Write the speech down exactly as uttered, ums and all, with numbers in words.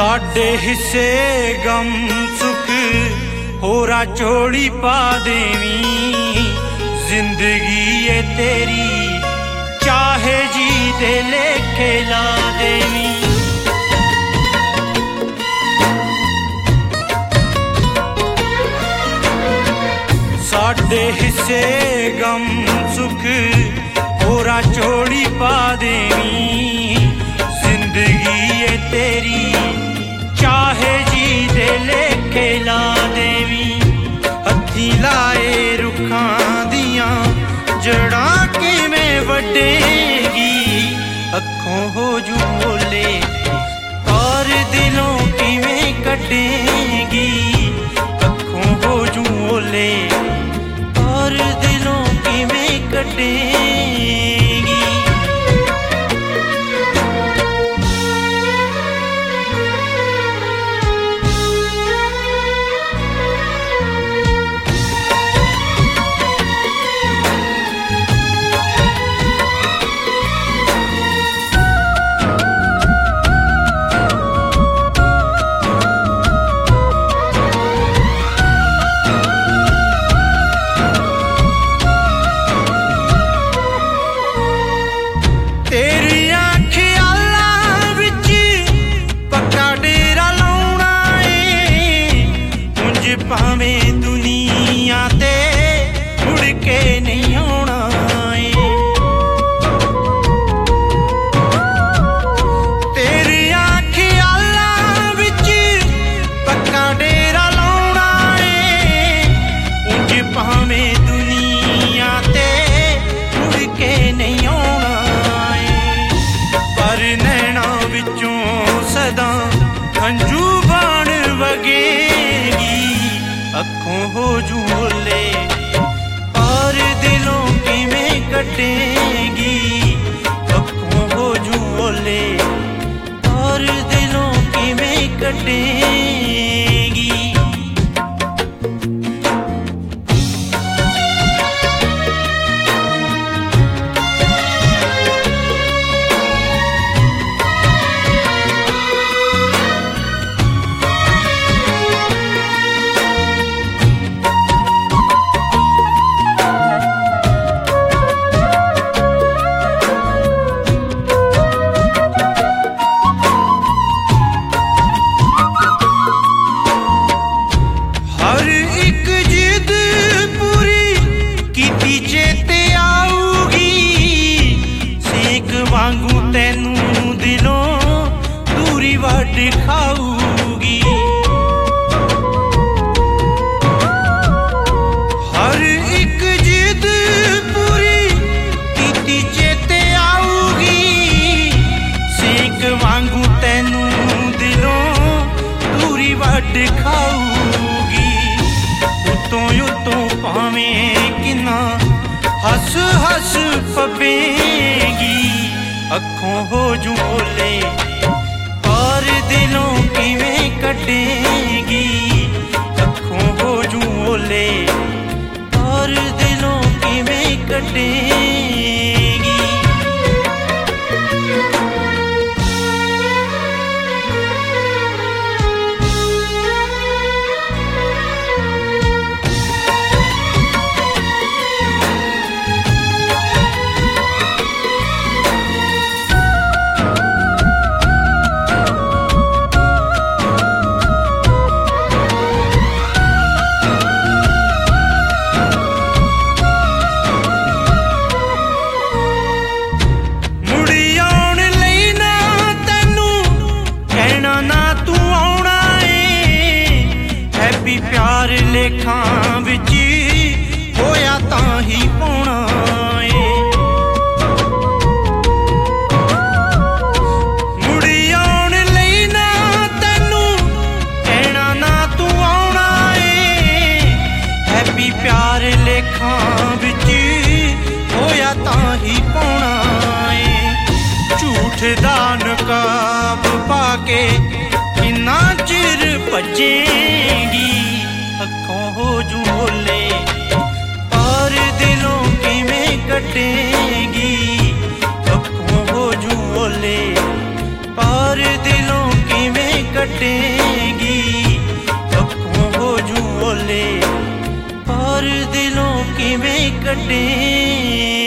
साडे हिस्से गम सुख होरा चोड़ी पा देवी। जिंदगी ये तेरी चाहे जी दे लेके ला देवी। साडे हिस्से गम सुख होरा चोड़ी पा देवी। जिंदगी ये तेरी चाहे जी दे लेके ला देवी। हथी लाए रुखां दियां जड़ां किवें वड्डेगी। अखों हो जू बोले और दिलों किवें कटेगी। अखों हो जू बोले और दिलों किवें कटेगी। भावें दुनिया ते मुड़ के नहीं आना है। तेरिया ख्यालां विच पक्का डेरा लाउणा है। उंज भावें दुनिया ते मुड़ के नहीं आना है। पर नैना विचों सदा हंझू बाण वगेगी। अखों हो जू बोले और दिलों किवें कटेगी। अखों हो जू बोले और दिलों किवें कटेगी। वांगू तैनू दिलों दूरी वड खाऊगी। हर एक जिद पूरी कीती चेते आऊगी। सेक वांगू तैनू दिलों दूरी वड खाऊगी। उतों उतों भावें किन्ना हस हस पवेगी। अखों हो जू बोले और दिलों किवें कटेगी। अखों हो जू बोले और दिलों किवें कटेगी। प्यार लेखां विच होया तां ही पाउणा है। मुड़ी आउण लई ना तैनू कहना ना तू आउणा है। हैप्पी प्यार लेखां विच होया तां ही पाउणा है। झूठ दा नकाब पाके किन्ना चिर भजेगी। अखों हो जू बोले और दिल किवें कटे।